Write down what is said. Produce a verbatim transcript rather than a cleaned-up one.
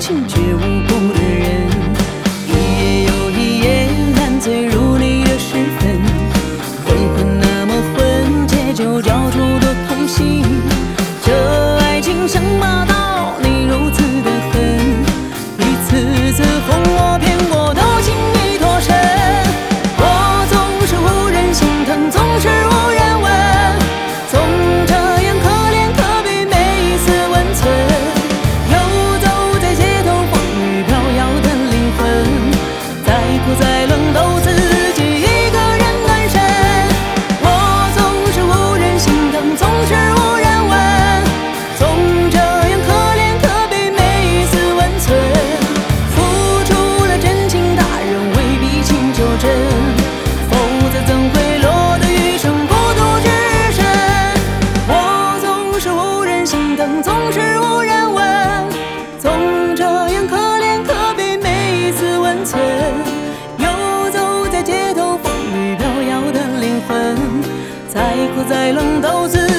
情却无辜的人。一夜又一夜，烂醉如泥的时分，回魂那么浑，借酒浇出多痛心。这爱情像马刀，你如此的狠，一次次哄我骗我，都轻易脱身。我总是无人心疼，总是无人问，总这样可怜可悲，没一丝温存。游走在街头，风雨飘摇的灵魂，再苦再冷都自己一个人安身。我总是无人心疼，总是无人问，总这样可怜可悲，没一丝温存。付出了真情，大人未必请求真，否则怎会落得余生孤独之身？我总是无人心疼，总是无人问，总这样可怜可悲，没一丝温存。游走在街头，风雨飘摇的灵魂，再苦再冷都自